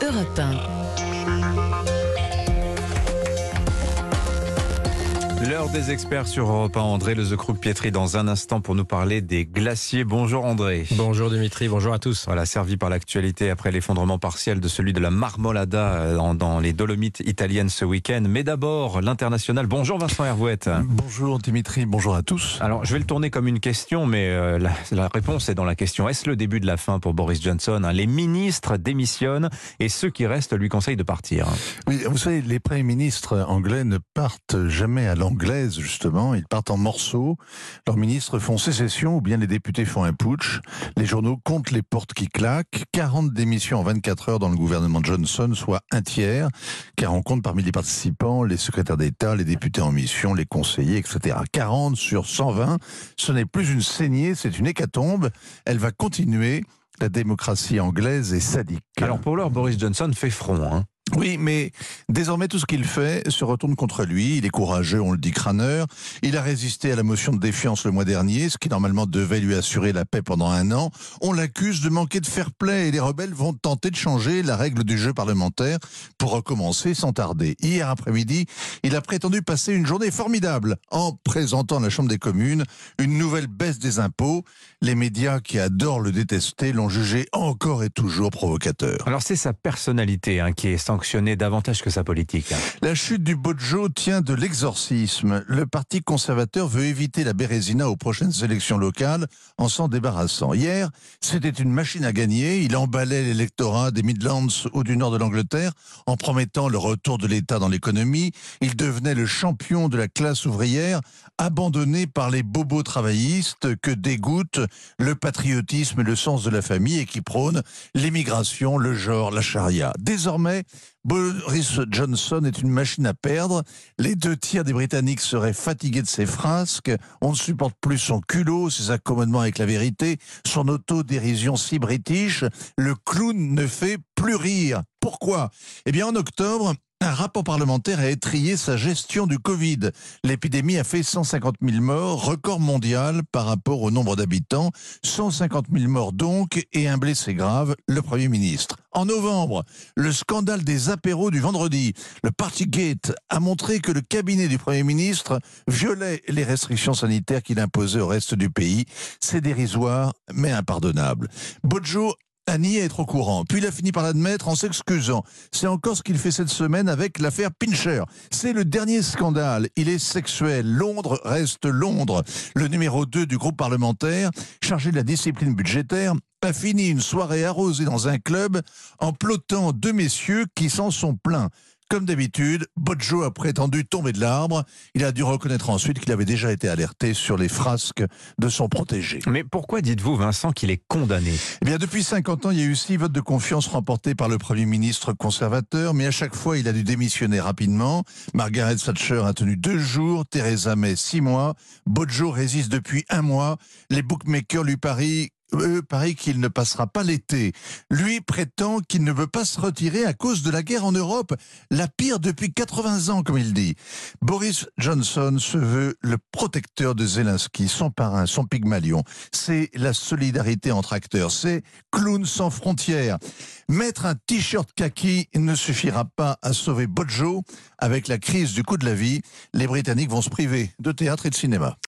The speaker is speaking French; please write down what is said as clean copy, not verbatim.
Europe 1. L'heure des experts sur Europe 1. André Lezecrouc-Pietri dans un instant pour nous parler des glaciers. Bonjour André. Bonjour Dimitri, bonjour à tous. Voilà, servi par l'actualité après l'effondrement partiel de celui de la Marmolada dans les Dolomites italiennes ce week-end. Mais d'abord, l'international. Bonjour Vincent Hervouette. Bonjour Dimitri, bonjour à tous. Alors, je vais le tourner comme une question, mais la réponse est dans la question. Est-ce le début de la fin pour Boris Johnson ? Les ministres démissionnent et ceux qui restent lui conseillent de partir. Oui, vous savez, les premiers ministres anglais ne partent jamais à l'anglaise, justement. Ils partent en morceaux. Leurs ministres font sécession ou bien les députés font un putsch. Les journaux comptent les portes qui claquent. 40 démissions en 24 heures dans le gouvernement Johnson, soit un tiers, car on compte parmi les participants les secrétaires d'État, les députés en mission, les conseillers, etc. 40 sur 120, ce n'est plus une saignée, c'est une hécatombe. Elle va continuer. La démocratie anglaise est sadique. Alors pour l'heure, Boris Johnson fait front, Oui, mais désormais tout ce qu'il fait se retourne contre lui. Il est courageux, on le dit crâneur. Il a résisté à la motion de défiance le mois dernier, ce qui normalement devait lui assurer la paix pendant un an. On l'accuse de manquer de fair-play et les rebelles vont tenter de changer la règle du jeu parlementaire pour recommencer sans tarder. Hier après-midi, il a prétendu passer une journée formidable en présentant à la Chambre des communes une nouvelle baisse des impôts. Les médias qui adorent le détester l'ont jugé encore et toujours provocateur. Alors c'est sa personnalité qui est sanctionné davantage que sa politique. La chute du Bojo tient de l'exorcisme. Le parti conservateur veut éviter la Bérésina aux prochaines élections locales en s'en débarrassant. Hier, c'était une machine à gagner. Il emballait l'électorat des Midlands ou du nord de l'Angleterre en promettant le retour de l'État dans l'économie. Il devenait le champion de la classe ouvrière, abandonné par les bobos travaillistes que dégoûtent le patriotisme et le sens de la famille et qui prônent l'immigration, le genre, la charia. Désormais, Boris Johnson est une machine à perdre. Les 2 tiers des Britanniques seraient fatigués de ses frasques. On ne supporte plus son culot, ses accommodements avec la vérité, son autodérision si british. Le clown ne fait plus rire. Pourquoi ? Eh bien, en octobre, un rapport parlementaire a étrillé sa gestion du Covid. L'épidémie a fait 150 000 morts, record mondial par rapport au nombre d'habitants. 150 000 morts donc, et un blessé grave, le Premier ministre. En novembre, le scandale des apéros du vendredi. Le Partygate a montré que le cabinet du Premier ministre violait les restrictions sanitaires qu'il imposait au reste du pays. C'est dérisoire, mais impardonnable. Bojo a nié être au courant, puis il a fini par l'admettre en s'excusant. C'est encore ce qu'il fait cette semaine avec l'affaire Pincher. C'est le dernier scandale, il est sexuel. Londres reste Londres. Le numéro 2 du groupe parlementaire, chargé de la discipline budgétaire, a fini une soirée arrosée dans un club en plotant 2 messieurs qui s'en sont plaints. Comme d'habitude, Bojo a prétendu tomber de l'arbre. Il a dû reconnaître ensuite qu'il avait déjà été alerté sur les frasques de son protégé. Mais pourquoi dites-vous, Vincent, qu'il est condamné ? Eh bien, depuis 50 ans, il y a eu 6 votes de confiance remportés par le Premier ministre conservateur, mais à chaque fois, il a dû démissionner rapidement. Margaret Thatcher a tenu 2 jours, Theresa May 6 mois. Bojo résiste depuis 1 mois. Les bookmakers lui parient qu'il ne passera pas l'été. Lui prétend qu'il ne veut pas se retirer à cause de la guerre en Europe, la pire depuis 80 ans, comme il dit. Boris Johnson se veut le protecteur de Zelensky, son parrain, son Pygmalion. C'est la solidarité entre acteurs, c'est clown sans frontières. Mettre un t-shirt kaki ne suffira pas à sauver Bojo. Avec la crise du coût de la vie, les Britanniques vont se priver de théâtre et de cinéma.